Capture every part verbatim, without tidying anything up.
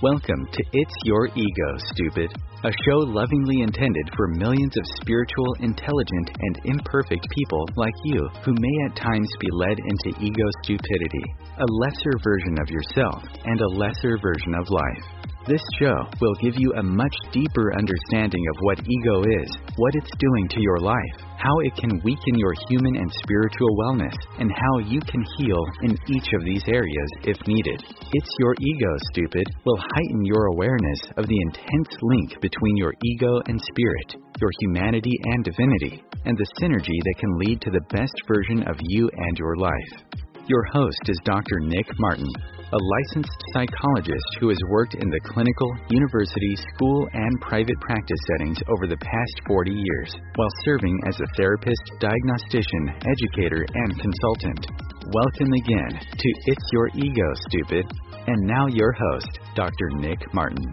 Welcome to It's Your Ego, Stupid, a show lovingly intended for millions of spiritual, intelligent, and imperfect people like you who may at times be led into ego stupidity, a lesser version of yourself and a lesser version of life. This show will give you a much deeper understanding of what ego is, what it's doing to your life, how it can weaken your human and spiritual wellness, and how you can heal in each of these areas if needed. It's Your Ego, Stupid will heighten your awareness of the intense link between your ego and spirit, your humanity and divinity, and the synergy that can lead to the best version of you and your life. Your host is Doctor Nick Martin, a licensed psychologist who has worked in the clinical, university, school, and private practice settings over the past forty years, while serving as a therapist, diagnostician, educator, and consultant. Welcome again to It's Your Ego, Stupid. And now your host, Doctor Nick Martin.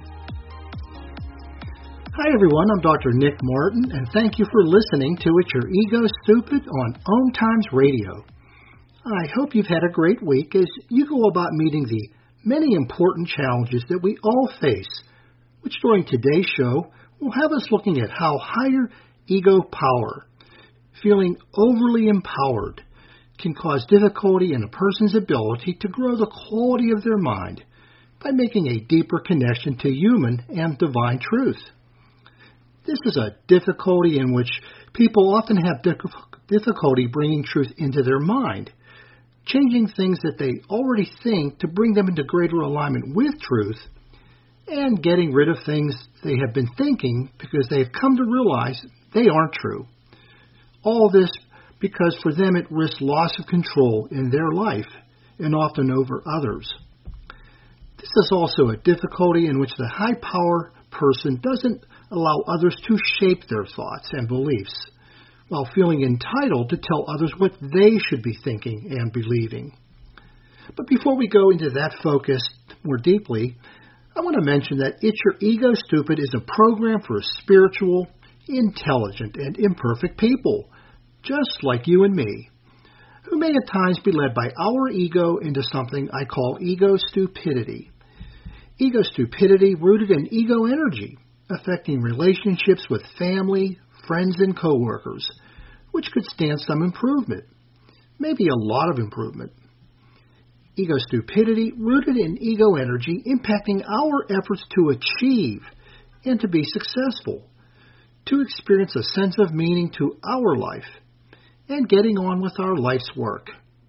Hi everyone, I'm Doctor Nick Martin, and thank you for listening to It's Your Ego, Stupid on Om Times Radio. I hope you've had a great week as you go about meeting the many important challenges that we all face, which during today's show will have us looking at how higher ego power, feeling overly empowered, can cause difficulty in a person's ability to grow the quality of their mind by making a deeper connection to human and divine truth. This is a difficulty in which people often have difficulty bringing truth into their mind, changing things that they already think to bring them into greater alignment with truth, and getting rid of things they have been thinking because they have come to realize they aren't true. All this because for them it risks loss of control in their life and often over others. This is also a difficulty in which the high power person doesn't allow others to shape their thoughts and beliefs, while feeling entitled to tell others what they should be thinking and believing. But before we go into that focus more deeply, I want to mention that It's Your Ego, Stupid is a program for spiritual, intelligent, and imperfect people, just like you and me, who may at times be led by our ego into something I call ego stupidity. Ego stupidity rooted in ego energy, affecting relationships with family, friends, and coworkers, which could stand some improvement, maybe a lot of improvement. Ego stupidity rooted in ego energy impacting our efforts to achieve and to be successful, to experience a sense of meaning to our life, and getting on with our life's work.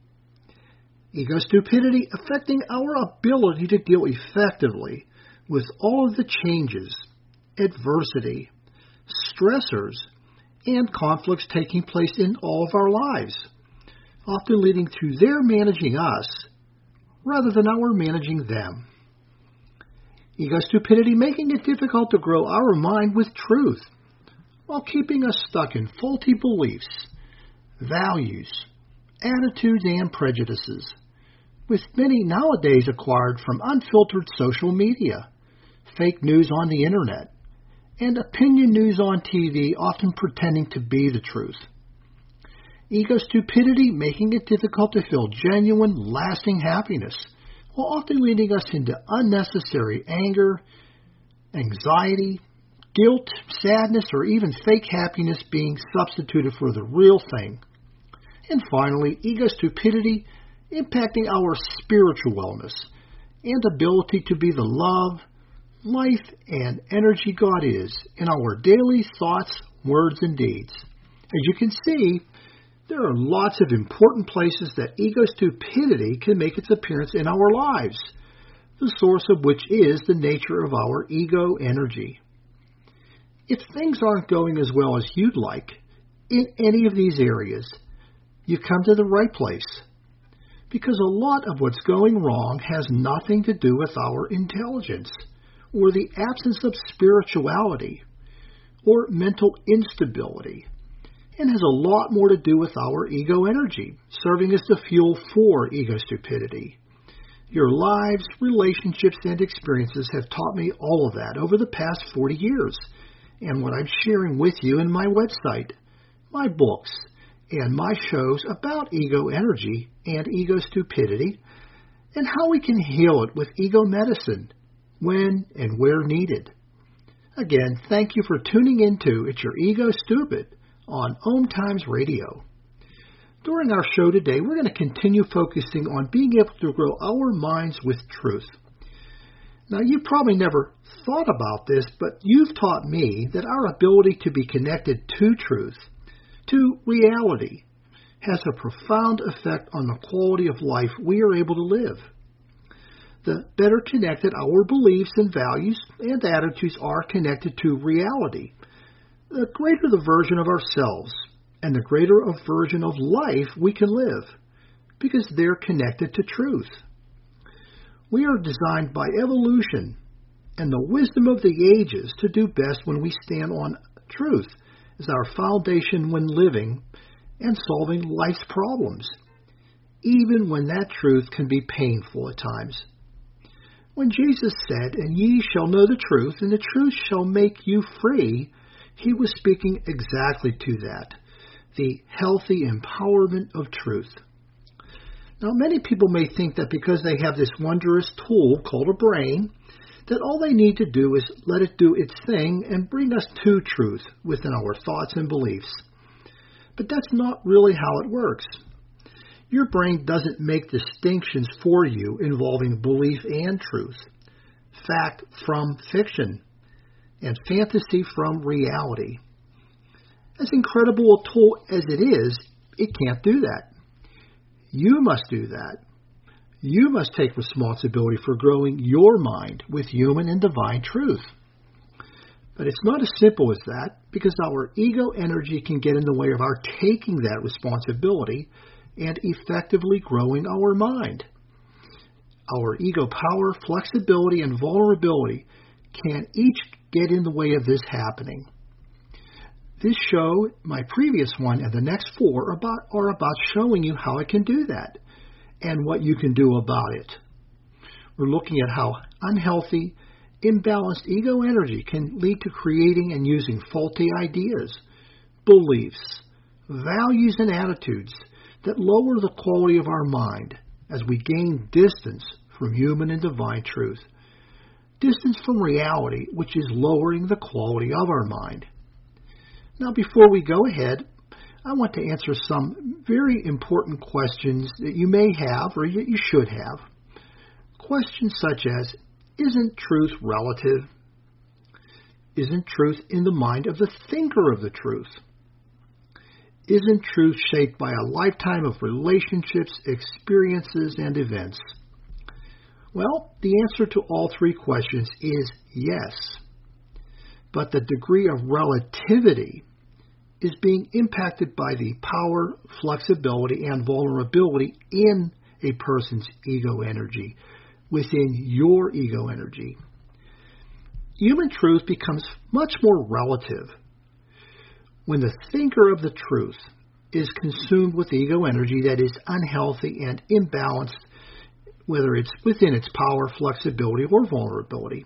Ego stupidity affecting our ability to deal effectively with all of the changes, adversity, stressors, and conflicts taking place in all of our lives, often leading to their managing us rather than our managing them. Ego stupidity making it difficult to grow our mind with truth while keeping us stuck in faulty beliefs, values, attitudes, and prejudices, with many nowadays acquired from unfiltered social media, fake news on the internet, and opinion news on T V often pretending to be the truth. Ego stupidity making it difficult to feel genuine, lasting happiness, while often leading us into unnecessary anger, anxiety, guilt, sadness, or even fake happiness being substituted for the real thing. And finally, ego stupidity impacting our spiritual wellness and ability to be the love, life, and energy God is in our daily thoughts, words, and deeds. As you can see, there are lots of important places that ego stupidity can make its appearance in our lives, the source of which is the nature of our ego energy. If things aren't going as well as you'd like in any of these areas, you've come to the right place, because a lot of what's going wrong has nothing to do with our intelligence, or the absence of spirituality, or mental instability, and has a lot more to do with our ego energy, serving as the fuel for ego stupidity. Your lives, relationships, and experiences have taught me all of that over the past forty years, and what I'm sharing with you in my website, my books, and my shows about ego energy and ego stupidity, and how we can heal it with ego medicine, when and where needed. Again, thank you for tuning into It's Your Ego Stupid on Om Times Radio. During our show today, we're going to continue focusing on being able to grow our minds with truth. Now, you've probably never thought about this, but you've taught me that our ability to be connected to truth, to reality, has a profound effect on the quality of life we are able to live. The better connected our beliefs and values and attitudes are connected to reality, the greater the version of ourselves and the greater a version of life we can live, because they're connected to truth. We are designed by evolution and the wisdom of the ages to do best when we stand on truth as our foundation when living and solving life's problems, even when that truth can be painful at times. When Jesus said, "And ye shall know the truth, and the truth shall make you free," he was speaking exactly to that, the healthy empowerment of truth. Now, many people may think that because they have this wondrous tool called a brain, that all they need to do is let it do its thing and bring us to truth within our thoughts and beliefs. But that's not really how it works. Your brain doesn't make distinctions for you involving belief and truth, fact from fiction, and fantasy from reality. As incredible a tool as it is, it can't do that. You must do that. You must take responsibility for growing your mind with human and divine truth. But it's not as simple as that, because our ego energy can get in the way of our taking that responsibility and effectively growing our mind. Our ego power, flexibility, and vulnerability can each get in the way of this happening. This show, my previous one, and the next four are about, are about showing you how it can do that and what you can do about it. We're looking at how unhealthy, imbalanced ego energy can lead to creating and using faulty ideas, beliefs, values, and attitudes that lower the quality of our mind as we gain distance from human and divine truth. Distance from reality, which is lowering the quality of our mind. Now, before we go ahead, I want to answer some very important questions that you may have or you should have. Questions such as, isn't truth relative? Isn't truth in the mind of the thinker of the truth? Isn't truth shaped by a lifetime of relationships, experiences, and events? Well, the answer to all three questions is yes. But the degree of relativity is being impacted by the power, flexibility, and vulnerability in a person's ego energy, within your ego energy. Human truth becomes much more relative when the thinker of the truth is consumed with ego energy that is unhealthy and imbalanced, whether it's within its power, flexibility, or vulnerability.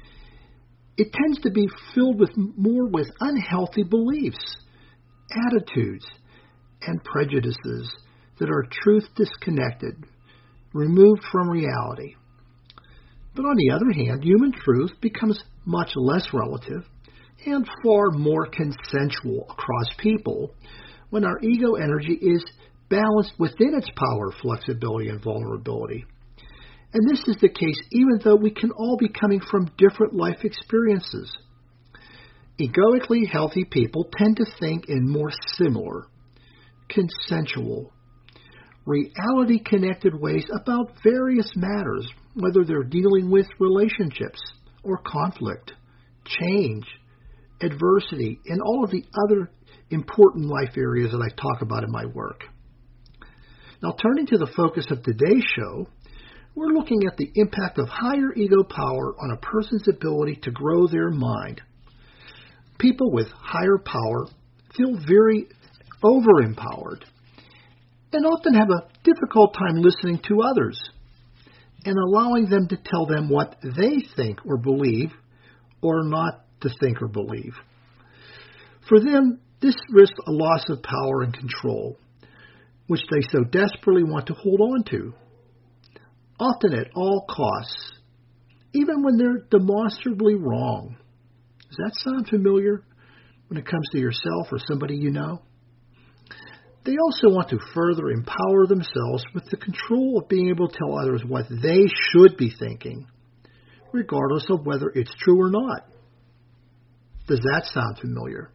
It tends to be filled with more with unhealthy beliefs, attitudes, and prejudices that are truth disconnected, removed from reality. But on the other hand, human truth becomes much less relative and far more consensual across people when our ego energy is balanced within its power, flexibility, and vulnerability. And this is the case even though we can all be coming from different life experiences. Egoically healthy people tend to think in more similar, consensual, reality-connected ways about various matters, whether they're dealing with relationships or conflict, change, adversity, and all of the other important life areas that I talk about in my work. Now, turning to the focus of today's show, we're looking at the impact of higher ego power on a person's ability to grow their mind. People with higher power feel very over-empowered and often have a difficult time listening to others and allowing them to tell them what they think or believe or not to think or believe. For them, this risks a loss of power and control, which they so desperately want to hold on to, often at all costs, even when they're demonstrably wrong. Does that sound familiar when it comes to yourself or somebody you know? They also want to further empower themselves with the control of being able to tell others what they should be thinking, regardless of whether it's true or not. Does that sound familiar?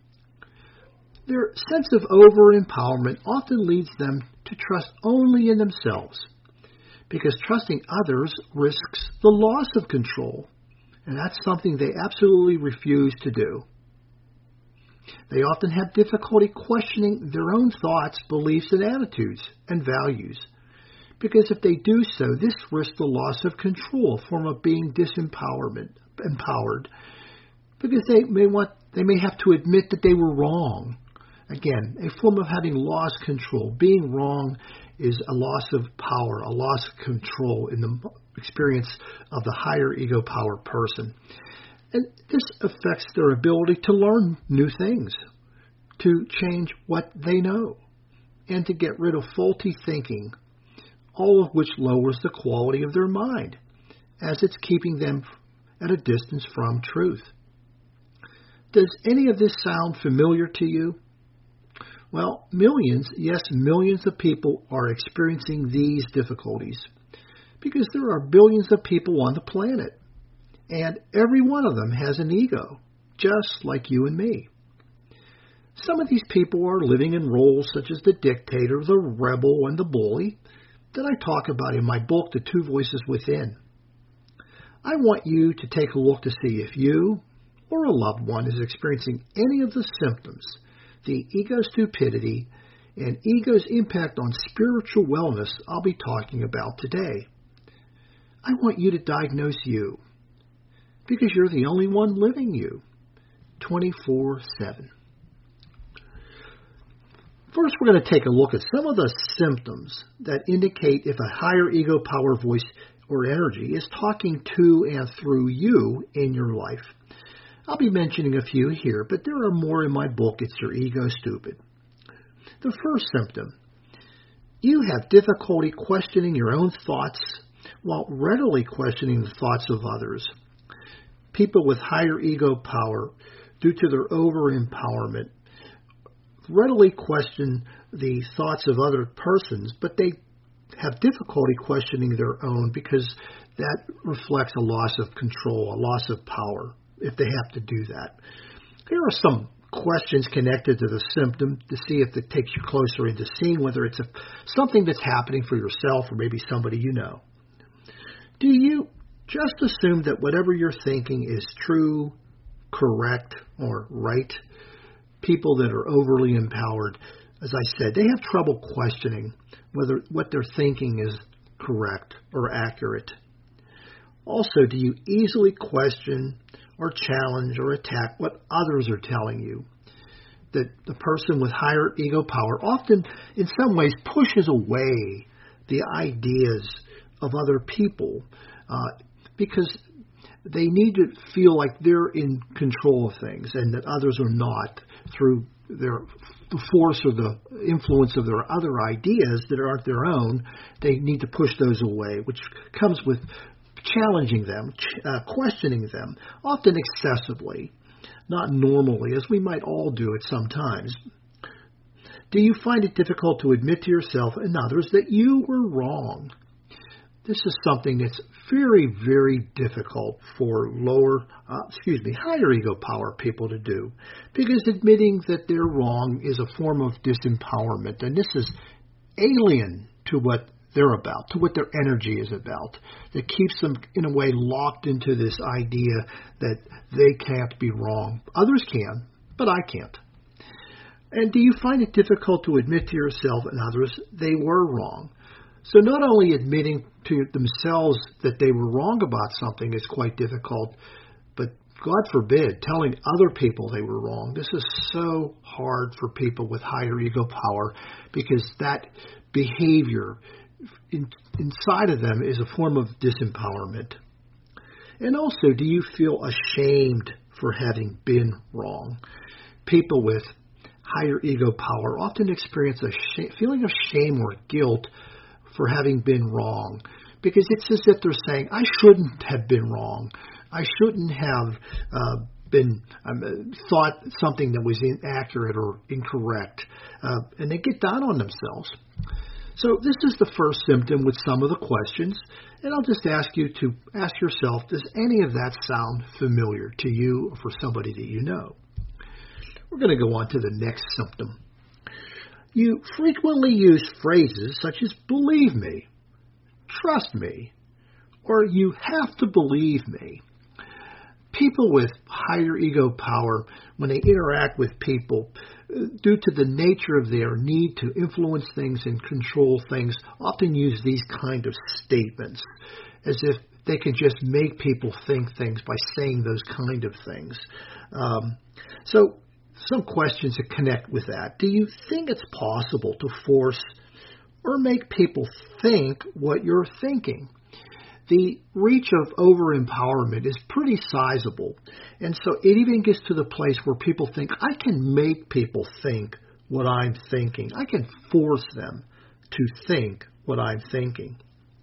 Their sense of over-empowerment often leads them to trust only in themselves, because trusting others risks the loss of control, and that's something they absolutely refuse to do. They often have difficulty questioning their own thoughts, beliefs, and attitudes and values, because if they do so, this risks the loss of control, a form of being disempowerment, empowered, because they may want, they may have to admit that they were wrong. Again, a form of having lost control. Being wrong is a loss of power, a loss of control in the experience of the higher ego power person. And this affects their ability to learn new things, to change what they know, and to get rid of faulty thinking, all of which lowers the quality of their mind, as it's keeping them at a distance from truth. Does any of this sound familiar to you? Well, millions, yes, millions of people are experiencing these difficulties because there are billions of people on the planet, and every one of them has an ego, just like you and me. Some of these people are living in roles such as the dictator, the rebel, and the bully that I talk about in my book, The Two Voices Within. I want you to take a look to see if you or a loved one is experiencing any of the symptoms, the ego stupidity, and ego's impact on spiritual wellness I'll be talking about today. I want you to diagnose you, because you're the only one living you, twenty-four seven. First, we're going to take a look at some of the symptoms that indicate if a higher ego power voice or energy is talking to and through you in your life. I'll be mentioning a few here, but there are more in my book, It's Your Ego Stupid. The first symptom, you have difficulty questioning your own thoughts while readily questioning the thoughts of others. People with higher ego power, due to their over-empowerment, readily question the thoughts of other persons, but they have difficulty questioning their own because that reflects a loss of control, a loss of power, if they have to do that. Here are some questions connected to the symptom to see if it takes you closer into seeing whether it's a, something that's happening for yourself or maybe somebody you know. Do you just assume that whatever you're thinking is true, correct, or right? People that are overly empowered, as I said, they have trouble questioning whether what they're thinking is correct or accurate. Also, do you easily question or challenge or attack what others are telling you? That the person with higher ego power often, in some ways, pushes away the ideas of other people uh, because they need to feel like they're in control of things and that others are not, through their the force or the influence of their other ideas that aren't their own. They need to push those away, which comes with challenging them, uh, questioning them, often excessively, not normally, as we might all do at some times. Do you find it difficult to admit to yourself and others that you were wrong? This is something that's very, very difficult for lower, uh, excuse me, higher ego power people to do, because admitting that they're wrong is a form of disempowerment, and this is alien to what they're about, to what their energy is about, that keeps them, in a way, locked into this idea that they can't be wrong. Others can, but I can't. And do you find it difficult to admit to yourself and others they were wrong? So not only admitting to themselves that they were wrong about something is quite difficult, but God forbid, telling other people they were wrong. This is so hard for people with higher ego power because that behavior in, inside of them is a form of disempowerment. And also, do you feel ashamed for having been wrong? People with higher ego power often experience a sh- feeling of shame or guilt for having been wrong, because it's as if they're saying, I shouldn't have been wrong. I shouldn't have uh, been um, thought something that was inaccurate or incorrect. Uh, and they get down on themselves. So this is the first symptom with some of the questions. And I'll just ask you to ask yourself, does any of that sound familiar to you or for somebody that you know? We're going to go on to the next symptom. You frequently use phrases such as believe me, trust me, or you have to believe me. People with higher ego power, when they interact with people, due to the nature of their need to influence things and control things, often use these kind of statements as if they can just make people think things by saying those kind of things. Um, so some questions that connect with that. Do you think it's possible to force or make people think what you're thinking? The reach of over-empowerment is pretty sizable, and so it even gets to the place where people think, I can make people think what I'm thinking. I can force them to think what I'm thinking.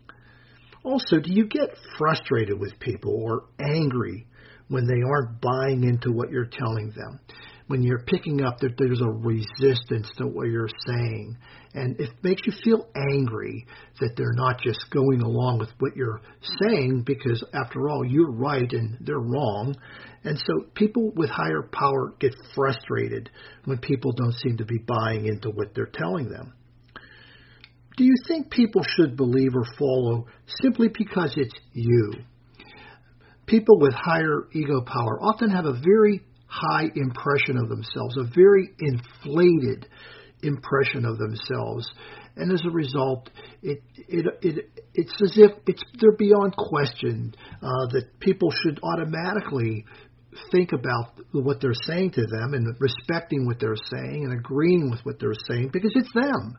Also, do you get frustrated with people or angry when they aren't buying into what you're telling them? When you're picking up that there's a resistance to what you're saying, and it makes you feel angry that they're not just going along with what you're saying, because after all, you're right and they're wrong. And so people with higher power get frustrated when people don't seem to be buying into what they're telling them. Do you think people should believe or follow simply because it's you? People with higher ego power often have a very high impression of themselves, a very inflated impression of themselves, and as a result, it it, it it's as if it's they're beyond question uh, that people should automatically think about what they're saying to them and respecting what they're saying and agreeing with what they're saying because it's them.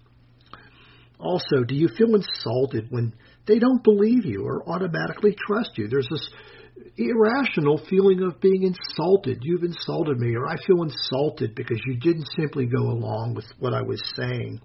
Also, do you feel insulted when they don't believe you or automatically trust you? There's this irrational feeling of being insulted. You've insulted me, or I feel insulted because you didn't simply go along with what I was saying.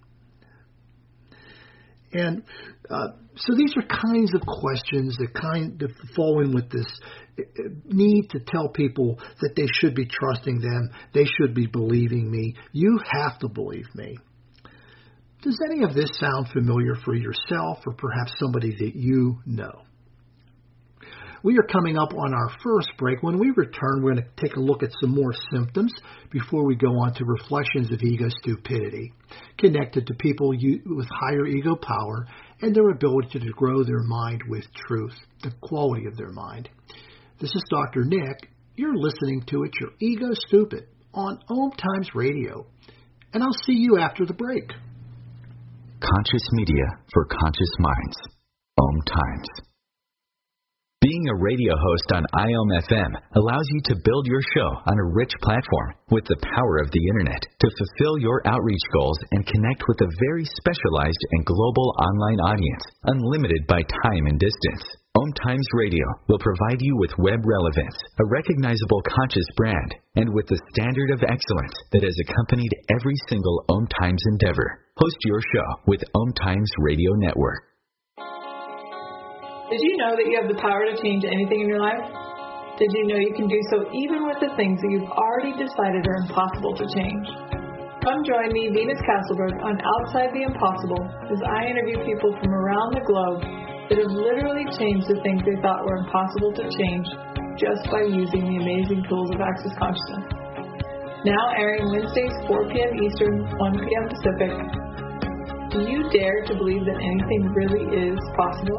And uh, so these are kinds of questions that kind of fall in with this need to tell people that they should be trusting them, they should be believing me, you have to believe me. Does any of this sound familiar for yourself or perhaps somebody that you know? We are coming up on our first break. When we return, we're going to take a look at some more symptoms before we go on to reflections of ego stupidity, connected to people with higher ego power and their ability to grow their mind with truth, the quality of their mind. This is Doctor Nick. You're listening to It's Your Ego Stupid on Om Times Radio. And I'll see you after the break. Conscious media for conscious minds. Om Times. Being a radio host on I O M F M allows you to build your show on a rich platform with the power of the Internet to fulfill your outreach goals and connect with a very specialized and global online audience, unlimited by time and distance. Om Times Radio will provide you with web relevance, a recognizable conscious brand, and with the standard of excellence that has accompanied every single Om Times endeavor. Host your show with Om Times Radio Network. Did you know that you have the power to change anything in your life? Did you know you can do so even with the things that you've already decided are impossible to change? Come join me, Venus Castleberg, on Outside the Impossible as I interview people from around the globe that have literally changed the things they thought were impossible to change just by using the amazing tools of Access Consciousness. Now airing Wednesdays, four p.m. Eastern, one p.m. Pacific. Do you dare to believe that anything really is possible?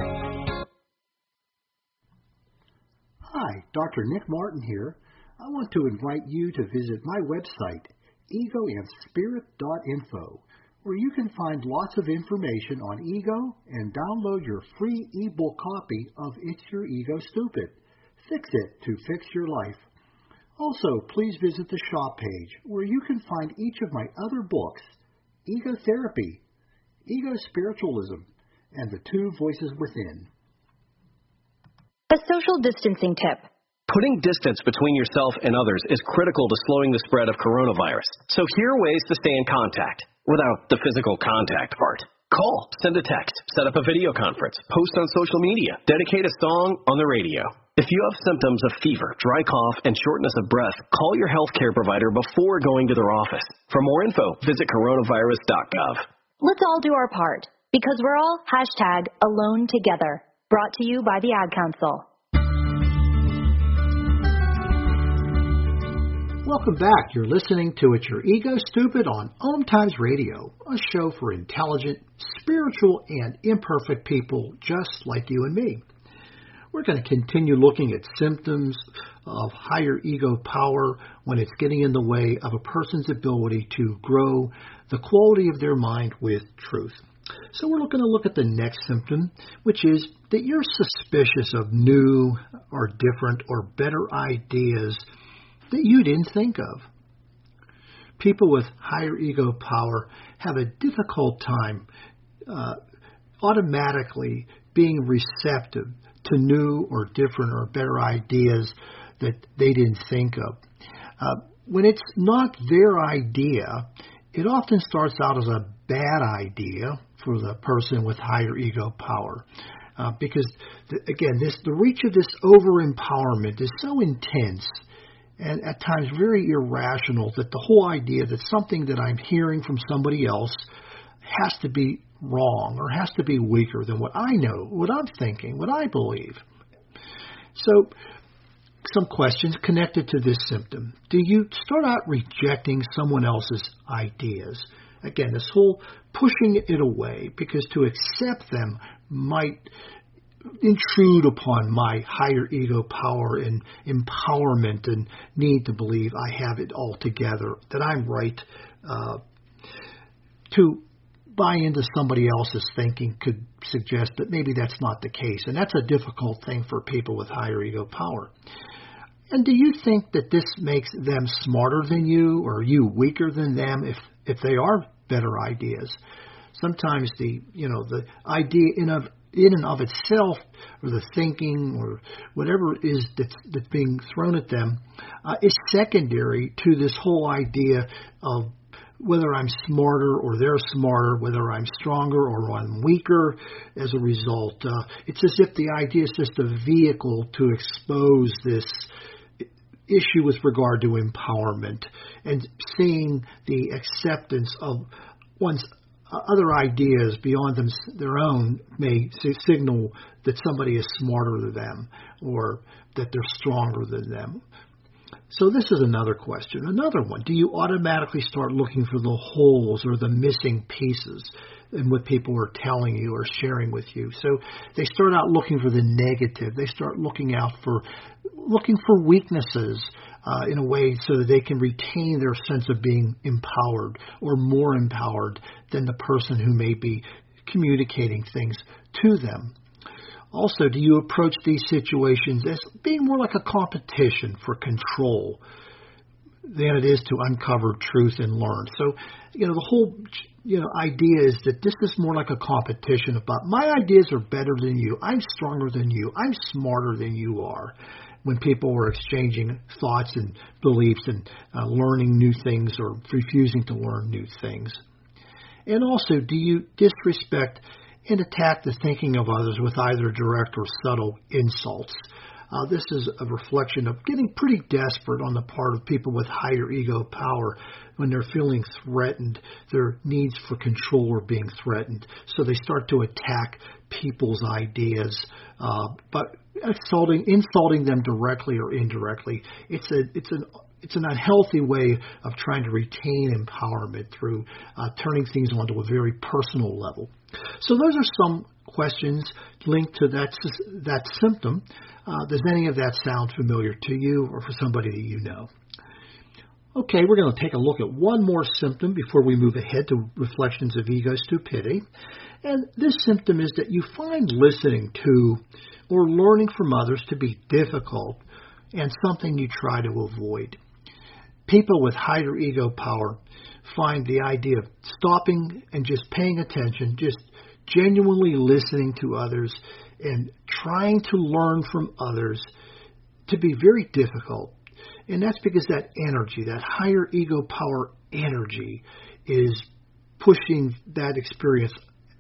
Hi, Doctor Nick Martin here. I want to invite you to visit my website, ego and spirit dot info, where you can find lots of information on ego and download your free ebook copy of It's Your Ego Stupid. Fix it to fix your life. Also, please visit the shop page where you can find each of my other books, Ego Therapy, Ego Spiritualism, and The Two Voices Within. A social distancing tip. Putting distance between yourself and others is critical to slowing the spread of coronavirus. So here are ways to stay in contact without the physical contact part. Call, send a text, set up a video conference, post on social media, dedicate a song on the radio. If you have symptoms of fever, dry cough, and shortness of breath, call your healthcare provider before going to their office. For more info, visit coronavirus dot gov. Let's all do our part, because we're all hashtag alone together. Brought to you by the Ad Council. Welcome back. You're listening to It's Your Ego Stupid on Om Times Radio, a show for intelligent, spiritual, and imperfect people just like you and me. We're going to continue looking at symptoms of higher ego power when it's getting in the way of a person's ability to grow the quality of their mind with truth. So we're going to look at the next symptom, which is that you're suspicious of new or different or better ideas that you didn't think of. People with higher ego power have a difficult time uh, automatically being receptive to new or different or better ideas that they didn't think of. Uh, when it's not their idea, it often starts out as a bad idea for the person with higher ego power. Uh, because, the, again, this the reach of this over-empowerment is so intense and at times very irrational that the whole idea that something that I'm hearing from somebody else has to be wrong or has to be weaker than what I know, what I'm thinking, what I believe. So, some questions connected to this symptom. Do you start out rejecting someone else's ideas? Again, this whole pushing it away because to accept them might intrude upon my higher ego power and empowerment and need to believe I have it all together, that I'm right. Uh, to buy into somebody else's thinking could suggest that maybe that's not the case, and that's a difficult thing for people with higher ego power. And do you think that this makes them smarter than you or you weaker than them if, if they are better ideas? Sometimes the, you know, the idea in of in and of itself, or the thinking, or whatever it is that's, that's being thrown at them, uh, is secondary to this whole idea of whether I'm smarter or they're smarter, whether I'm stronger or I'm weaker as a result. Uh, it's as if the idea is just a vehicle to expose this issue with regard to empowerment and seeing the acceptance of one's other ideas beyond them, their own may signal that somebody is smarter than them or that they're stronger than them. So this is another question. Another one, do you automatically start looking for the holes or the missing pieces in what people are telling you or sharing with you? So they start out looking for the negative. They start looking out for looking for weaknesses uh, in a way so that they can retain their sense of being empowered or more empowered than the person who may be communicating things to them. Also, do you approach these situations as being more like a competition for control than it is to uncover truth and learn? So, you know, the whole, you know, idea is that this is more like a competition about my ideas are better than you, I'm stronger than you, I'm smarter than you are. When people are exchanging thoughts and beliefs and uh, learning new things or refusing to learn new things. And also, do you disrespect and attack the thinking of others with either direct or subtle insults? Uh, this is a reflection of getting pretty desperate on the part of people with higher ego power when they're feeling threatened. Their needs for control are being threatened. So they start to attack people's ideas, uh, but insulting, insulting them directly or indirectly. It's a, it's an It's an unhealthy way of trying to retain empowerment through uh, turning things onto a very personal level. So those are some questions linked to that that symptom. Uh, does any of that sound familiar to you or for somebody that you know? Okay, we're going to take a look at one more symptom before we move ahead to reflections of ego stupidity. And this symptom is that you find listening to or learning from others to be difficult and something you try to avoid. People with higher ego power find the idea of stopping and just paying attention, just genuinely listening to others and trying to learn from others to be very difficult. And that's because that energy, that higher ego power energy, is pushing that experience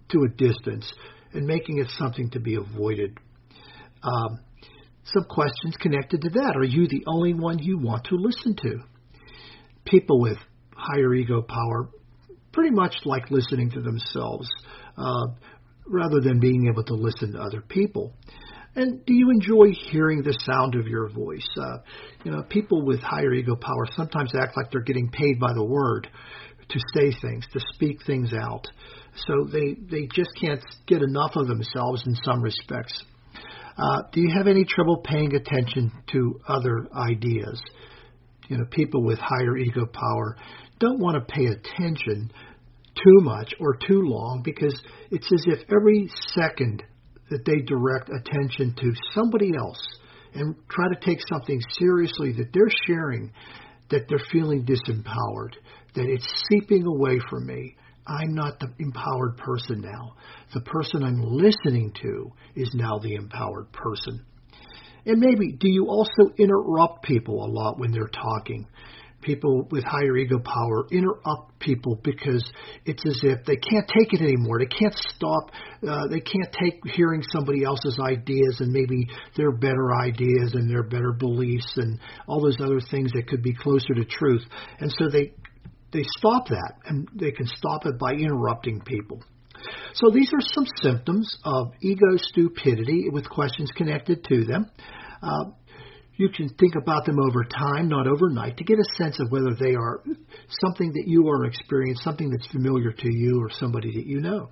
to a distance and making it something to be avoided. Um, some questions connected to that. Are you the only one you want to listen to? People with higher ego power pretty much like listening to themselves uh, rather than being able to listen to other people. And do you enjoy hearing the sound of your voice? Uh, you know, people with higher ego power sometimes act like they're getting paid by the word to say things, to speak things out. So they, they just can't get enough of themselves in some respects. Uh, do you have any trouble paying attention to other ideas? You know, people with higher ego power don't want to pay attention too much or too long because it's as if every second that they direct attention to somebody else and try to take something seriously that they're sharing, that they're feeling disempowered, that it's seeping away from me. I'm not the empowered person now. The person I'm listening to is now the empowered person. And maybe, do you also interrupt people a lot when they're talking? People with higher ego power interrupt people because it's as if they can't take it anymore. They can't stop. Uh, they can't take hearing somebody else's ideas and maybe their better ideas and their better beliefs and all those other things that could be closer to truth. And so they they stop that, and they can stop it by interrupting people. So these are some symptoms of ego stupidity with questions connected to them. Uh, You can think about them over time, not overnight, to get a sense of whether they are something that you are experiencing, something that's familiar to you or somebody that you know.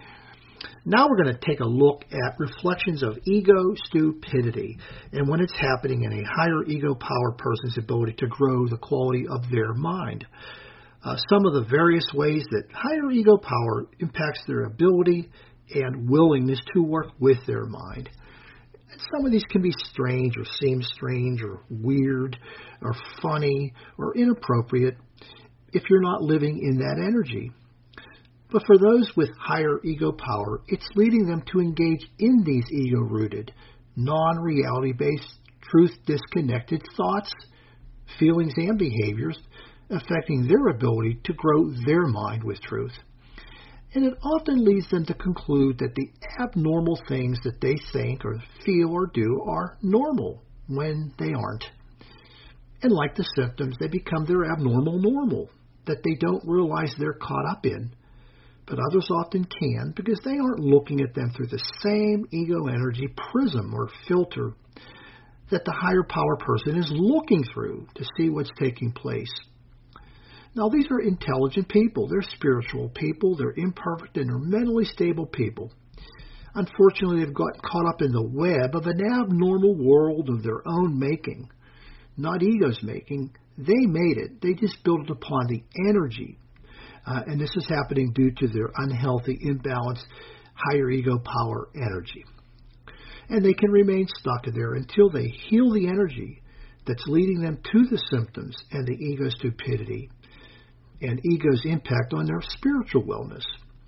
Now we're going to take a look at reflections of ego stupidity and when it's happening in a higher ego power person's ability to grow the quality of their mind. Uh, some of the various ways that higher ego power impacts their ability and willingness to work with their mind. Some of these can be strange or seem strange or weird or funny or inappropriate if you're not living in that energy. But for those with higher ego power, it's leading them to engage in these ego-rooted, non-reality-based, truth-disconnected thoughts, feelings, and behaviors, affecting their ability to grow their mind with truth. And it often leads them to conclude that the abnormal things that they think or feel or do are normal when they aren't. And like the symptoms, they become their abnormal normal that they don't realize they're caught up in. But others often can because they aren't looking at them through the same ego energy prism or filter that the higher power person is looking through to see what's taking place. Now, these are intelligent people. They're spiritual people. They're imperfect and they're mentally stable people. Unfortunately, they've got caught up in the web of an abnormal world of their own making. Not ego's making. They made it. They just built it upon the energy. Uh, and this is happening due to their unhealthy, imbalanced, higher ego power energy. And they can remain stuck there until they heal the energy that's leading them to the symptoms and the ego stupidity and ego's impact on their spiritual wellness.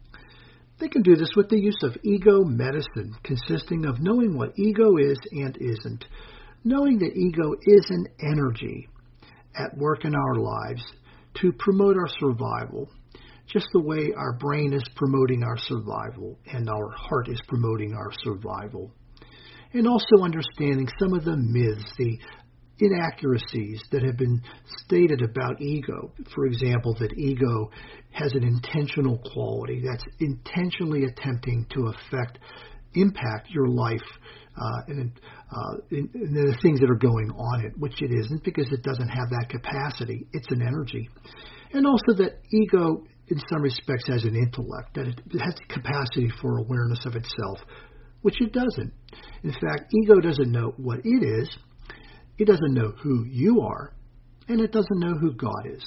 They can do this with the use of ego medicine, consisting of knowing what ego is and isn't, knowing that ego is an energy at work in our lives to promote our survival, just the way our brain is promoting our survival and our heart is promoting our survival. And also understanding some of the myths, the inaccuracies that have been stated about ego. For example, that ego has an intentional quality that's intentionally attempting to affect, impact your life uh, and, uh, in, in the things that are going on it, which it isn't because it doesn't have that capacity. It's an energy. And also that ego, in some respects, has an intellect, that it has the capacity for awareness of itself, which it doesn't. In fact, ego doesn't know what it is. It doesn't know who you are, and it doesn't know who God is.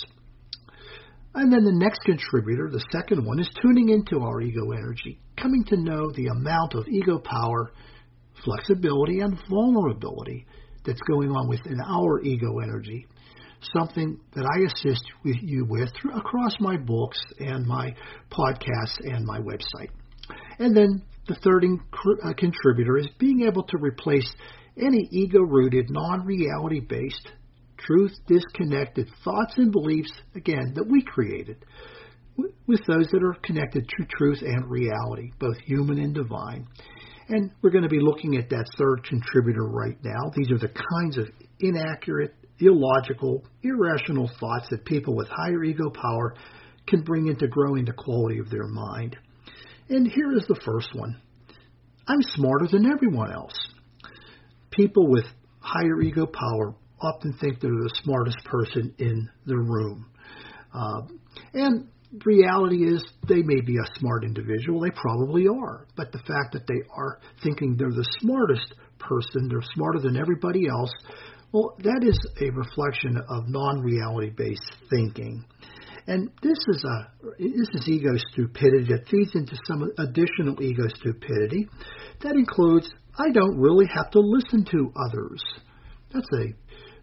And then the next contributor, the second one, is tuning into our ego energy, coming to know the amount of ego power, flexibility, and vulnerability that's going on within our ego energy, something that I assist with you with through, across my books and my podcasts and my website. And then the third inc- uh, contributor is being able to replace any ego-rooted, non-reality-based, truth-disconnected thoughts and beliefs, again, that we created. with those that are connected to truth and reality, both human and divine. And we're going to be looking at that third contributor right now. These are the kinds of inaccurate, illogical, irrational thoughts that people with higher ego power can bring into growing the quality of their mind. And here is the first one. I'm smarter than everyone else. People with higher ego power often think they're the smartest person in the room. Uh, and reality is they may be a smart individual. They probably are. But the fact that they are thinking they're the smartest person, they're smarter than everybody else, well, that is a reflection of non-reality-based thinking. And this is a this is ego stupidity that feeds into some additional ego stupidity. That includes, I don't really have to listen to others. That's a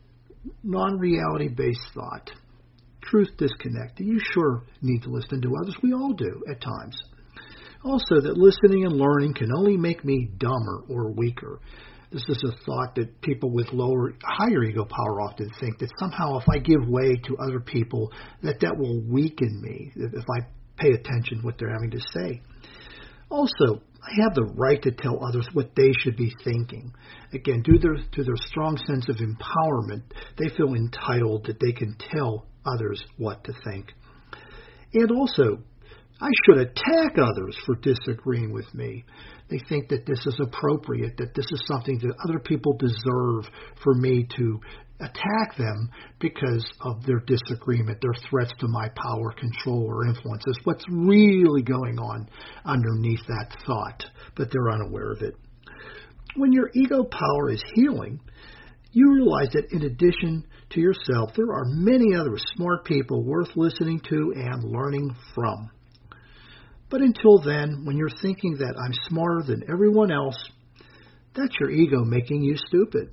non-reality-based thought. Truth disconnect. You sure need to listen to others. We all do at times. Also, that listening and learning can only make me dumber or weaker. This is a thought that people with lower, higher ego power often think that somehow if I give way to other people, that that will weaken me if I pay attention to what they're having to say. Also, I have the right to tell others what they should be thinking. Again, due to their, to their strong sense of empowerment, they feel entitled that they can tell others what to think. And also, I should attack others for disagreeing with me. They think that this is appropriate, that this is something that other people deserve for me to attack them because of their disagreement, their threats to my power, control, or influence. Is what's really going on underneath that thought, but they're unaware of it. When your ego power is healing, you realize that in addition to yourself, there are many other smart people worth listening to and learning from. But until then, when you're thinking that I'm smarter than everyone else, that's your ego making you stupid.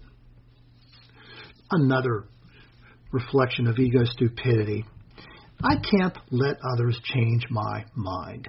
Another reflection of ego stupidity. I can't let others change my mind.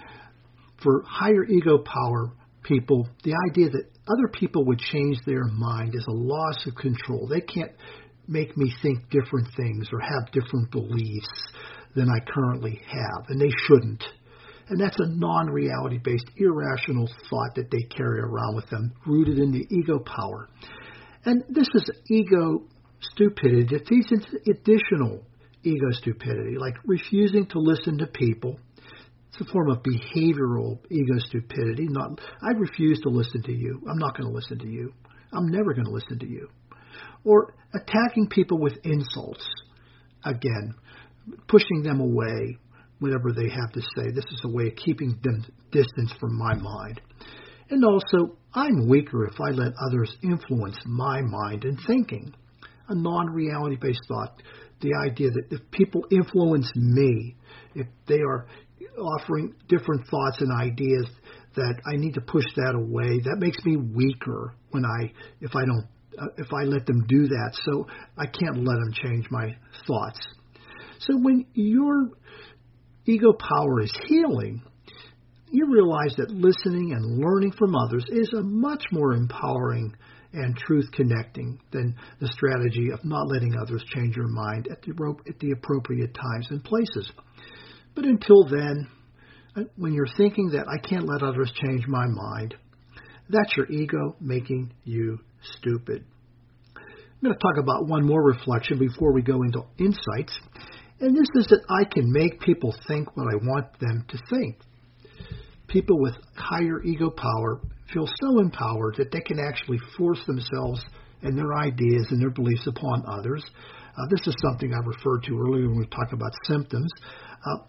For higher ego power people, the idea that other people would change their mind is a loss of control. They can't make me think different things or have different beliefs than I currently have, and they shouldn't. And that's a non-reality-based, irrational thought that they carry around with them, rooted in the ego power. And this is ego stupidity that feeds into additional ego stupidity, like refusing to listen to people. It's a form of behavioral ego stupidity. Not, I refuse to listen to you. I'm not going to listen to you. I'm never going to listen to you. Or attacking people with insults. Again, pushing them away whatever they have to say. This is a way of keeping them distance from my mind. And also, I'm weaker if I let others influence my mind and thinking. A non-reality-based thought, the idea that if people influence me, if they are offering different thoughts and ideas, that I need to push that away, that makes me weaker when I, if I don't, uh, if I let them do that. So I can't let them change my thoughts. So when your ego power is healing, you realize that listening and learning from others is a much more empowering and truth-connecting than the strategy of not letting others change your mind at the, at the appropriate times and places. But until then, when you're thinking that I can't let others change my mind, that's your ego making you stupid. I'm going to talk about one more reflection before we go into insights. And this is that I can make people think what I want them to think. People with higher ego power feel so empowered that they can actually force themselves and their ideas and their beliefs upon others. Uh, this is something I referred to earlier when we talked about symptoms. Uh,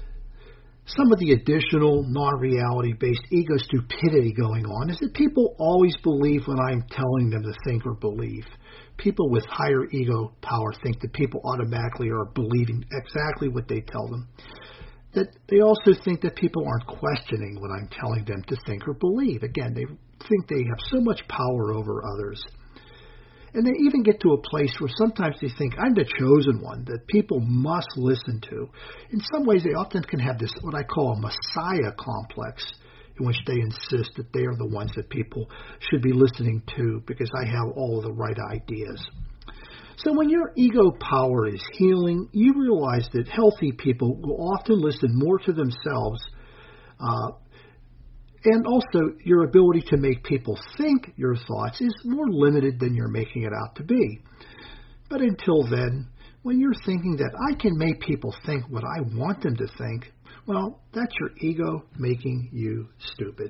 some of the additional non-reality-based ego stupidity going on is that people always believe what I'm telling them to think or believe. People with higher ego power think that people automatically are believing exactly what they tell them. That they also think that people aren't questioning what I'm telling them to think or believe. Again, they think they have so much power over others. And they even get to a place where sometimes they think, I'm the chosen one that people must listen to. In some ways, they often can have this, what I call a messiah complex, in which they insist that they are the ones that people should be listening to because I have all of the right ideas. So when your ego power is healing, you realize that healthy people will often listen more to themselves, uh, and also your ability to make people think your thoughts is more limited than you're making it out to be. But until then, when you're thinking that I can make people think what I want them to think, well, that's your ego making you stupid.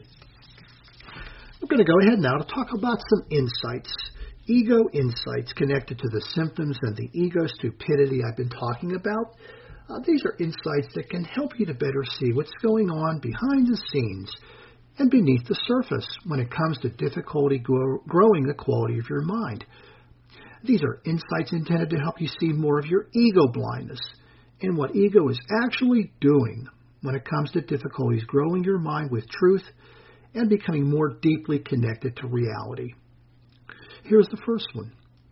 We're going to go ahead now to talk about some insights. Ego insights connected to the symptoms and the ego stupidity I've been talking about. Uh, these are insights that can help you to better see what's going on behind the scenes and beneath the surface when it comes to difficulty grow, growing the quality of your mind. These are insights intended to help you see more of your ego blindness and what ego is actually doing when it comes to difficulties growing your mind with truth and becoming more deeply connected to reality. Here's the first one.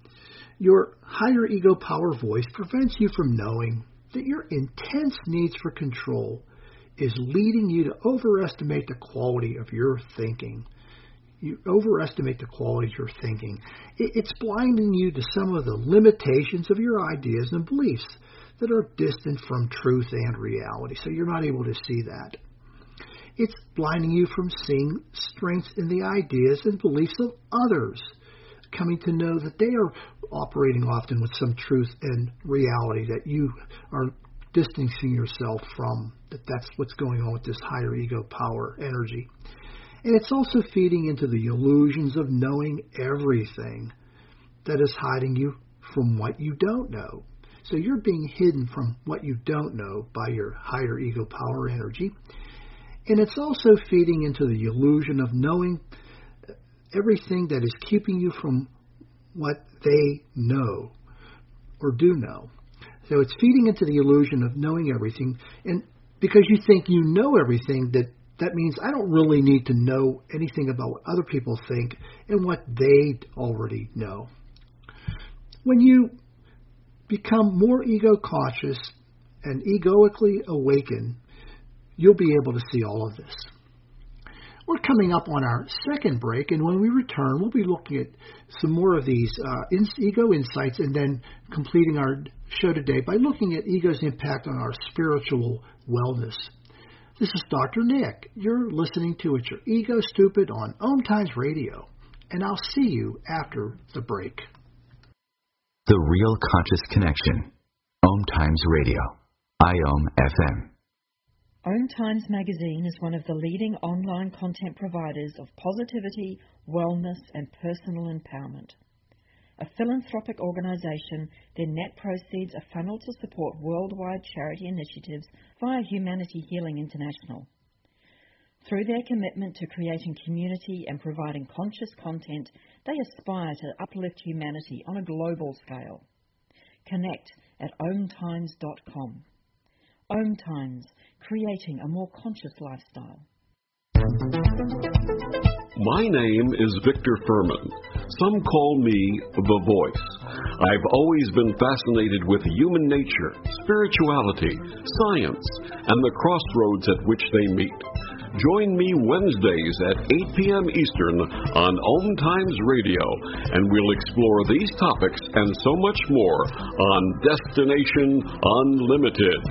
Your higher ego power voice prevents you from knowing that your intense needs for control is leading you to overestimate the quality of your thinking. You overestimate the quality of your thinking. It's blinding you to some of the limitations of your ideas and beliefs that are distant from truth and reality, so you're not able to see that. It's blinding you from seeing strengths in the ideas and beliefs of others, coming to know that they are operating often with some truth and reality that you are distancing yourself from, that that's what's going on with this higher ego power energy. And it's also feeding into the illusions of knowing everything that is hiding you from what you don't know. So you're being hidden from what you don't know by your higher ego power energy. And it's also feeding into the illusion of knowing everything that is keeping you from what they know or do know. So it's feeding into the illusion of knowing everything. And because you think you know everything, that, that means I don't really need to know anything about what other people think and what they already know. When you become more ego conscious and egoically awaken, you'll be able to see all of this. We're coming up on our second break, and when we return, we'll be looking at some more of these uh, ego insights and then completing our show today by looking at ego's impact on our spiritual wellness. This is Doctor Nick. You're listening to It's Your Ego Stupid on Om Times Radio, and I'll see you after the break. The Real Conscious Connection. Om Times Radio. I O M F M. Om Times Magazine is one of the leading online content providers of positivity, wellness, and personal empowerment. A philanthropic organization, their net proceeds are funneled to support worldwide charity initiatives via Humanity Healing International. Through their commitment to creating community and providing conscious content, they aspire to uplift humanity on a global scale. Connect at om times dot com. Om Times, creating a more conscious lifestyle. My name is Victor Furman. Some call me The Voice. I've always been fascinated with human nature, spirituality, science, and the crossroads at which they meet. Join me Wednesdays at eight p.m. Eastern on Om Times Radio, and we'll explore these topics and so much more on Destination Unlimited.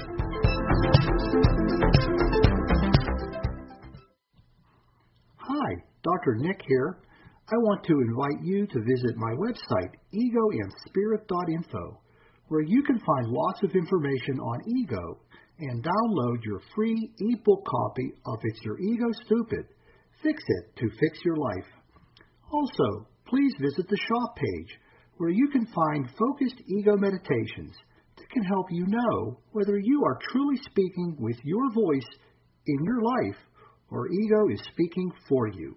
Hi, Doctor Nick here. I want to invite you to visit my website, ego and spirit dot info, where you can find lots of information on ego and download your free ebook copy of It's Your Ego Stupid. Fix it to fix your life. Also, please visit the shop page, where you can find focused ego meditations that can help you know whether you are truly speaking with your voice in your life or ego is speaking for you.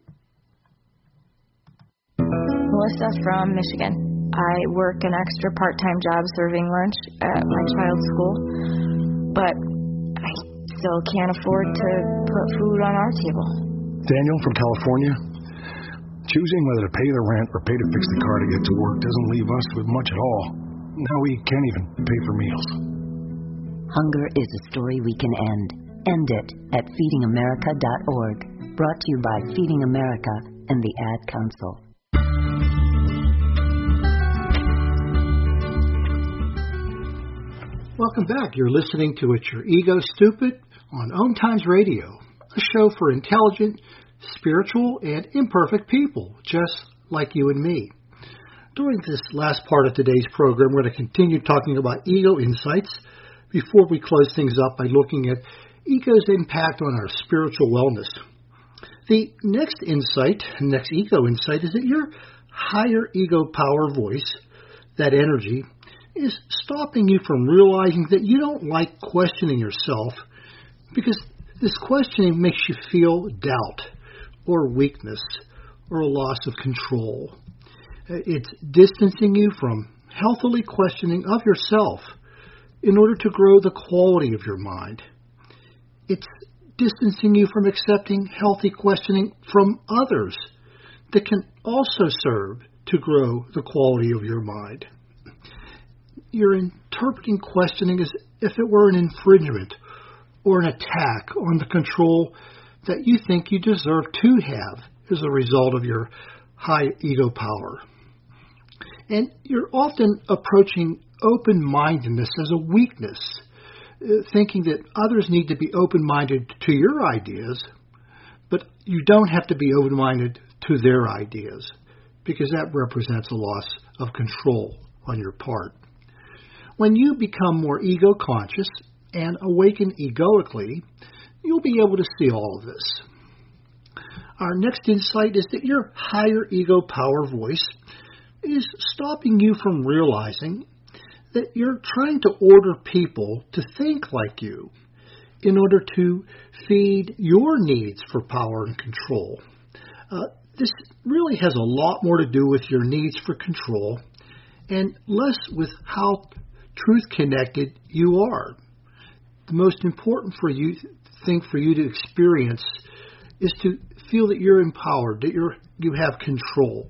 Melissa from Michigan. I work an extra part-time job serving lunch at my child's school, but I still can't afford to put food on our table. Daniel from California. Choosing whether to pay the rent or pay to fix the car to get to work doesn't leave us with much at all. Now we can't even pay for meals. Hunger is a story we can end. End it at feeding america dot org. Brought to you by Feeding America and the Ad Council. Welcome back. You're listening to It's Your Ego Stupid on Om Times Radio, a show for intelligent, spiritual, and imperfect people, just like you and me. During this last part of today's program, we're going to continue talking about ego insights before we close things up by looking at ego's impact on our spiritual wellness. The next insight, next ego insight, is that your higher ego power voice, that energy, is stopping you from realizing that you don't like questioning yourself because this questioning makes you feel doubt or weakness or a loss of control. It's distancing you from healthily questioning of yourself in order to grow the quality of your mind. It's distancing you from accepting healthy questioning from others that can also serve to grow the quality of your mind. You're interpreting questioning as if it were an infringement or an attack on the control that you think you deserve to have as a result of your high ego power. And you're often approaching open-mindedness as a weakness, thinking that others need to be open-minded to your ideas, but you don't have to be open-minded to their ideas, because that represents a loss of control on your part. When you become more ego-conscious and awaken egoically, you'll be able to see all of this. Our next insight is that your higher ego power voice is stopping you from realizing that you're trying to order people to think like you in order to feed your needs for power and control. Uh, this really has a lot more to do with your needs for control and less with how truth-connected you are. The most important for you thing for you to experience is to feel that you're empowered, that you're you have control.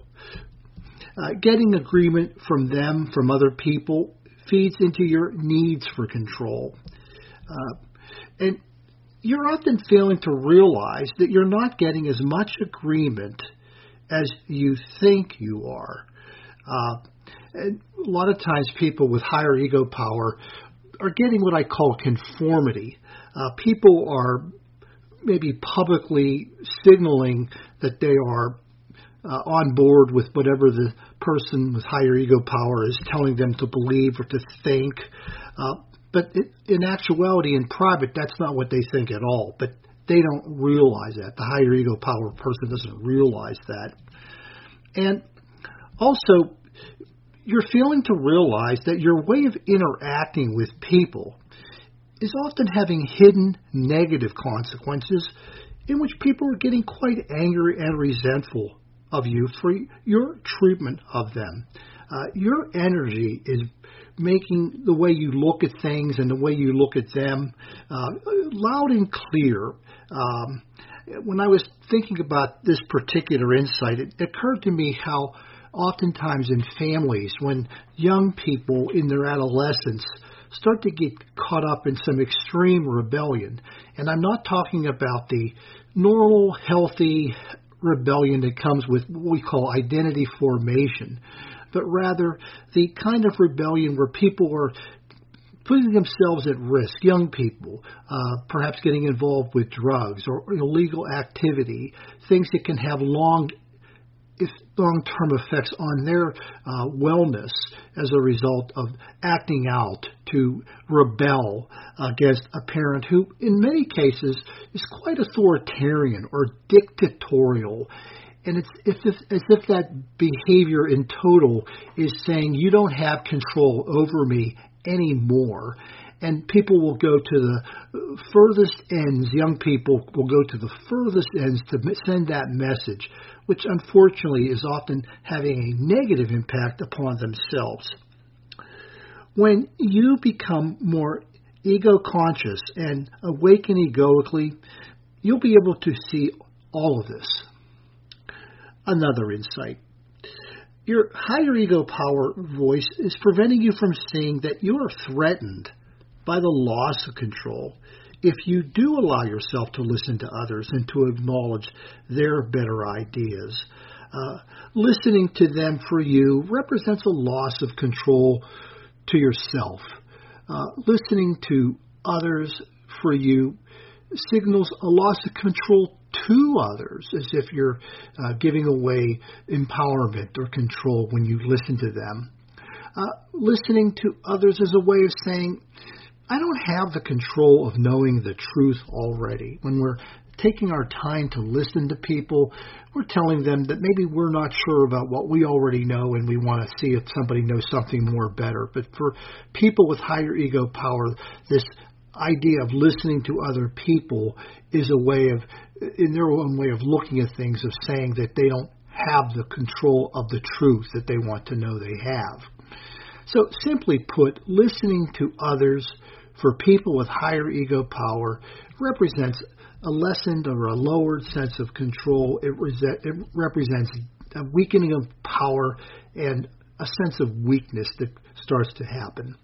Uh, getting agreement from them, from other people, feeds into your needs for control. Uh, and you're often failing to realize that you're not getting as much agreement as you think you are. Uh, and a lot of times people with higher ego power are getting what I call conformity. Uh, people are maybe publicly signaling that they are uh, on board with whatever the person with higher ego power is telling them to believe or to think. Uh, but it, in actuality, in private, that's not what they think at all. But they don't realize that. The higher ego power person doesn't realize that. And also, you're failing to realize that your way of interacting with people is often having hidden negative consequences in which people are getting quite angry and resentful of you for your treatment of them. Uh, your energy is making the way you look at things and the way you look at them uh, loud and clear. Um, when I was thinking about this particular insight, it occurred to me how oftentimes in families, when young people in their adolescence start to get caught up in some extreme rebellion, and I'm not talking about the normal, healthy rebellion that comes with what we call identity formation, but rather the kind of rebellion where people are putting themselves at risk, young people, uh, perhaps getting involved with drugs or illegal activity, things that can have long if long-term effects on their uh, wellness as a result of acting out to rebel against a parent who, in many cases, is quite authoritarian or dictatorial. And it's as if, as if that behavior in total is saying, you don't have control over me anymore. And people will go to the furthest ends, young people will go to the furthest ends to send that message, which unfortunately is often having a negative impact upon themselves. When you become more ego-conscious and awaken egoically, you'll be able to see all of this. Another insight. Your higher ego power voice is preventing you from seeing that you are threatened by the loss of control if you do allow yourself to listen to others and to acknowledge their better ideas. Uh, listening to them for you represents a loss of control to yourself. Uh, listening to others for you signals a loss of control to others, as if you're uh, giving away empowerment or control when you listen to them. Uh, listening to others is a way of saying, I don't have the control of knowing the truth already. When we're taking our time to listen to people, we're telling them that maybe we're not sure about what we already know and we want to see if somebody knows something more better. But for people with higher ego power, this idea of listening to other people is a way of, in their own way of looking at things, of saying that they don't have the control of the truth that they want to know they have. So simply put, listening to others for people with higher ego power represents a lessened or a lowered sense of control. It, it represents a weakening of power and a sense of weakness that starts to happen.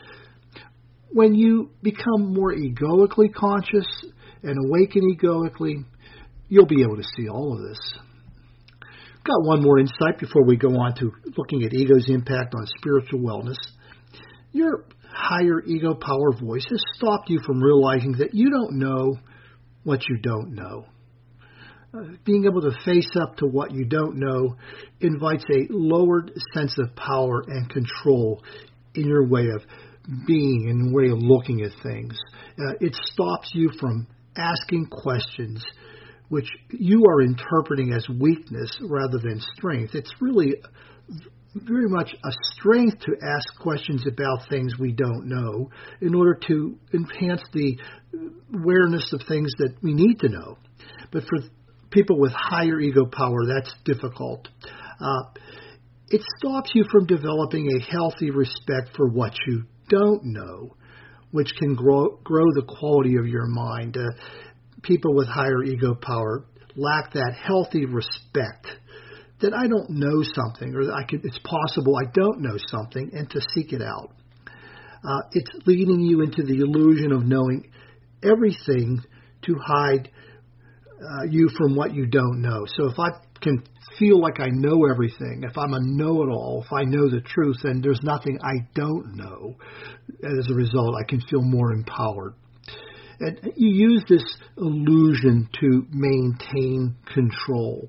When you become more egoically conscious and awaken egoically, you'll be able to see all of this. Got one more insight before we go on to looking at ego's impact on spiritual wellness. Your higher ego power voice has stopped you from realizing that you don't know what you don't know. Uh, being able to face up to what you don't know invites a lowered sense of power and control in your way of being and way of looking at things. Uh, it stops you from asking questions which you are interpreting as weakness rather than strength. It's really very much a strength to ask questions about things we don't know in order to enhance the awareness of things that we need to know. But for people with higher ego power, that's difficult. Uh, it stops you from developing a healthy respect for what you don't know, which can grow, grow the quality of your mind. Uh, people with higher ego power lack that healthy respect that I don't know something, or that I could, it's possible I don't know something, and to seek it out. Uh, it's leading you into the illusion of knowing everything to hide uh, you from what you don't know. So if I can feel like I know everything, if I'm a know-it-all, if I know the truth, then there's nothing I don't know. As a result, I can feel more empowered. And you use this illusion to maintain control.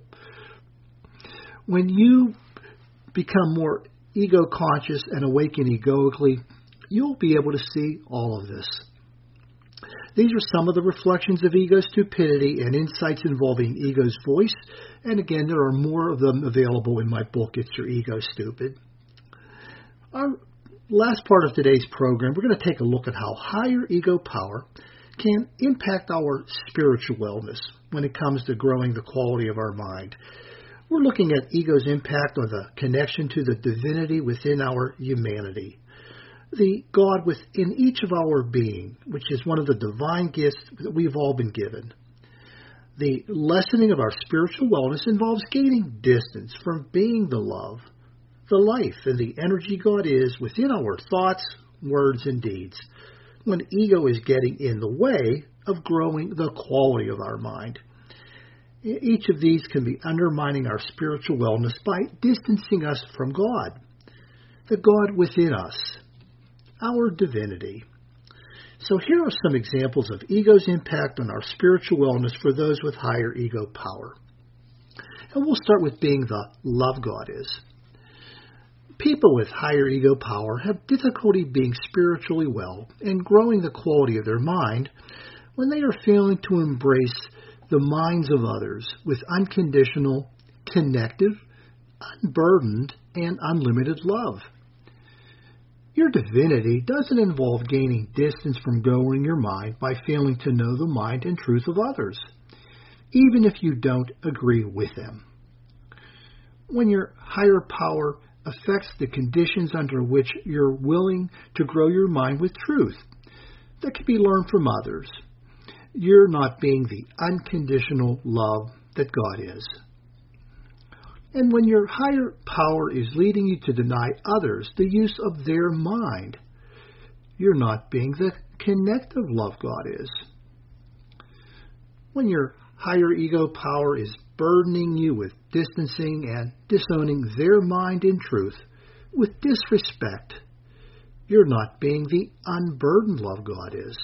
When you become more ego-conscious and awaken egoically, you'll be able to see all of this. These are some of the reflections of ego stupidity and insights involving ego's voice. And again, there are more of them available in my book, It's Your Ego Stupid. Our last part of today's program, we're going to take a look at how higher ego power can impact our spiritual wellness when it comes to growing the quality of our mind. We're looking at ego's impact on the connection to the divinity within our humanity, the God within each of our being, which is one of the divine gifts that we've all been given. The lessening of our spiritual wellness involves gaining distance from being the love, the life, and the energy God is within our thoughts, words, and deeds, when ego is getting in the way of growing the quality of our mind. Each of these can be undermining our spiritual wellness by distancing us from God, the God within us, our divinity. So here are some examples of ego's impact on our spiritual wellness for those with higher ego power. And we'll start with being the love God is. People with higher ego power have difficulty being spiritually well and growing the quality of their mind when they are failing to embrace the minds of others with unconditional, connective, unburdened, and unlimited love. Your divinity doesn't involve gaining distance from growing your mind by failing to know the mind and truth of others, even if you don't agree with them. When your higher power affects the conditions under which you're willing to grow your mind with truth that can be learned from others, you're not being the unconditional love that God is. And when your higher power is leading you to deny others the use of their mind, you're not being the connective love God is. When your higher ego power is burdening you with distancing and disowning their mind and truth with disrespect, you're not being the unburdened love God is.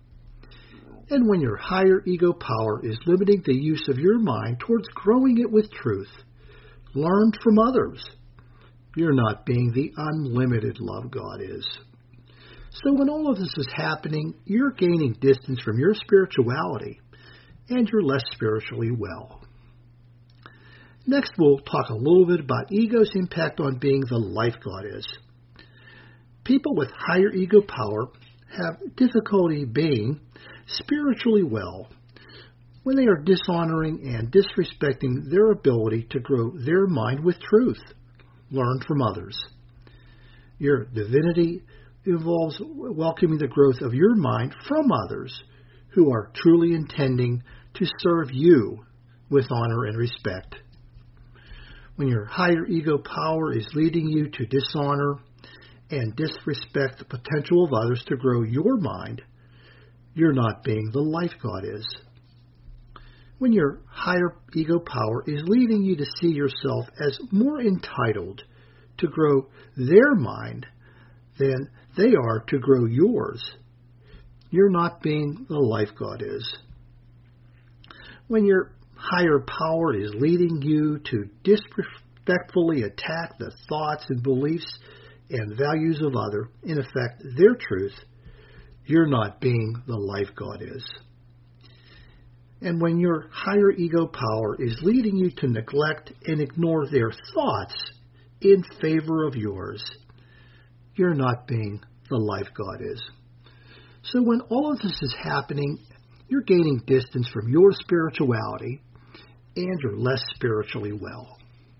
And when your higher ego power is limiting the use of your mind towards growing it with truth, learned from others, you're not being the unlimited love God is. So when all of this is happening, you're gaining distance from your spirituality, and you're less spiritually well. Next, we'll talk a little bit about ego's impact on being the life God is. People with higher ego power have difficulty being spiritually well when they are dishonoring and disrespecting their ability to grow their mind with truth, learned from others. Your divinity involves welcoming the growth of your mind from others who are truly intending to serve you with honor and respect. When your higher ego power is leading you to dishonor and disrespect the potential of others to grow your mind, you're not being the life God is. When your higher ego power is leading you to see yourself as more entitled to grow their mind than they are to grow yours, you're not being the life God is. When your higher power is leading you to disrespectfully attack the thoughts and beliefs and values of others, in effect, their truth, you're not being the life God is. And when your higher ego power is leading you to neglect and ignore their thoughts in favor of yours, you're not being the life God is. So when all of this is happening, you're gaining distance from your spirituality, and you're less spiritually well.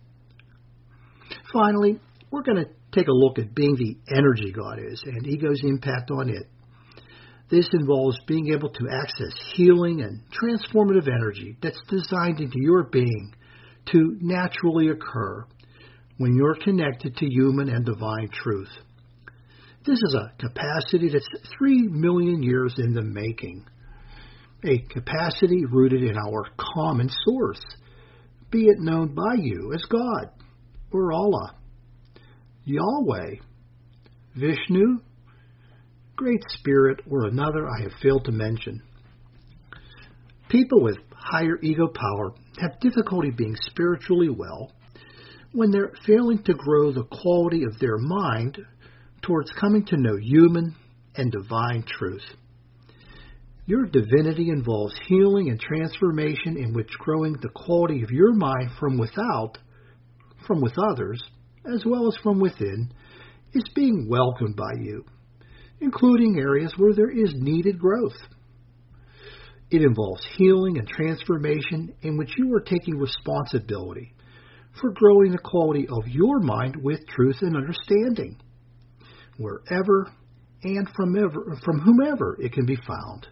Finally, we're going to take a look at being the energy God is and ego's impact on it. This involves being able to access healing and transformative energy that's designed into your being to naturally occur when you're connected to human and divine truth. This is a capacity that's three million years in the making, a capacity rooted in our common source, be it known by you as God, or Allah, Yahweh, Vishnu, Great Spirit, or another I have failed to mention. People with higher ego power have difficulty being spiritually well when they're failing to grow the quality of their mind towards coming to know human and divine truth. Your divinity involves healing and transformation in which growing the quality of your mind from without, from with others, as well as from within, is being welcomed by you, including areas where there is needed growth. It involves healing and transformation in which you are taking responsibility for growing the quality of your mind with truth and understanding, wherever and from, ever, from whomever it can be found.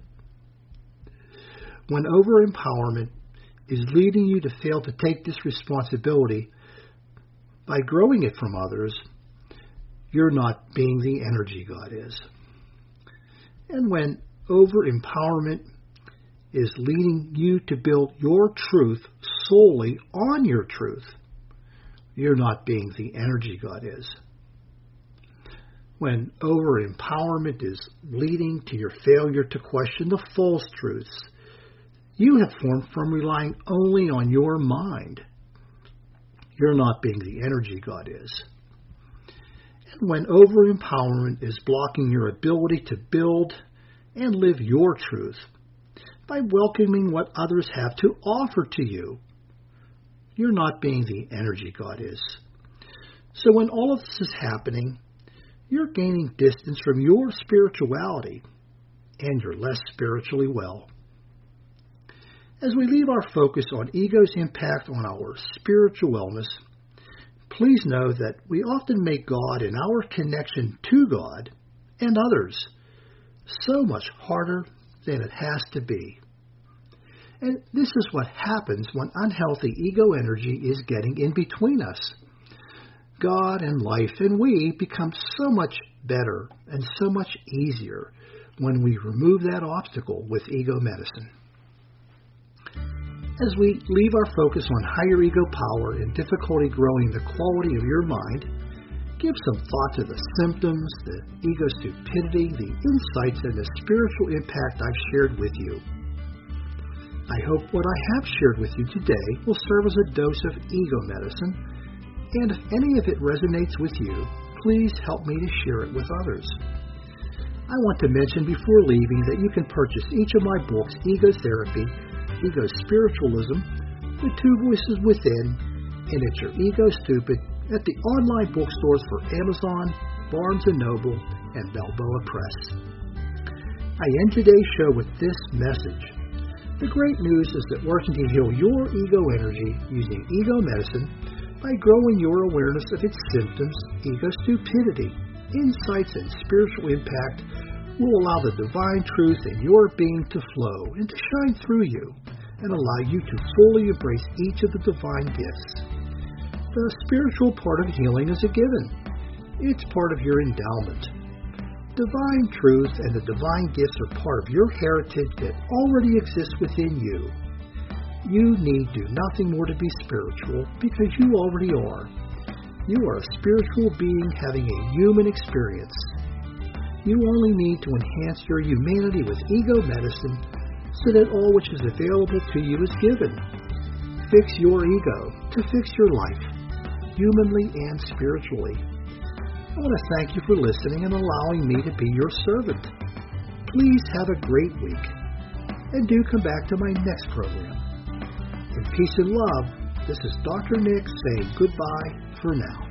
When over-empowerment is leading you to fail to take this responsibility by growing it from others, you're not being the energy God is. And when over-empowerment is leading you to build your truth solely on your truth, you're not being the energy God is. When over-empowerment is leading to your failure to question the false truths you have formed from relying only on your mind, you're not being the energy God is. And when over-empowerment is blocking your ability to build and live your truth by welcoming what others have to offer to you, you're not being the energy God is. So when all of this is happening, you're gaining distance from your spirituality, and you're less spiritually well. As we leave our focus on ego's impact on our spiritual wellness, please know that we often make God and our connection to God and others so much harder than it has to be. And this is what happens when unhealthy ego energy is getting in between us. God and life and we become so much better and so much easier when we remove that obstacle with ego medicine. As we leave our focus on higher ego power and difficulty growing the quality of your mind, Give some thought to the symptoms, the ego stupidity, the insights, and the spiritual impact I've shared with you. I hope what I have shared with you today will serve as a dose of ego medicine, and if any of it resonates with you, please help me to share it with others. I want to mention before leaving that you can purchase each of my books, Ego Therapy, Ego Spiritualism, The Two Voices Within, and It's Your Ego Stupid, at the online bookstores for Amazon, Barnes and Noble, and Balboa Press. I end today's show with this message. The great news is that working to heal your ego energy using ego medicine by growing your awareness of its symptoms, ego stupidity, insights, and spiritual impact will allow the divine truth in your being to flow and to shine through you and allow you to fully embrace each of the divine gifts. The spiritual part of healing is a given. It's part of your endowment. Divine truth and the divine gifts are part of your heritage that already exists within you. You need do nothing more to be spiritual because you already are. You are a spiritual being having a human experience. You only need to enhance your humanity with ego medicine so that all which is available to you is given. Fix your ego to fix your life, humanly and spiritually. I want to thank you for listening and allowing me to be your servant. Please have a great week, and do come back to my next program. In peace and love, this is Doctor Nick saying goodbye for now.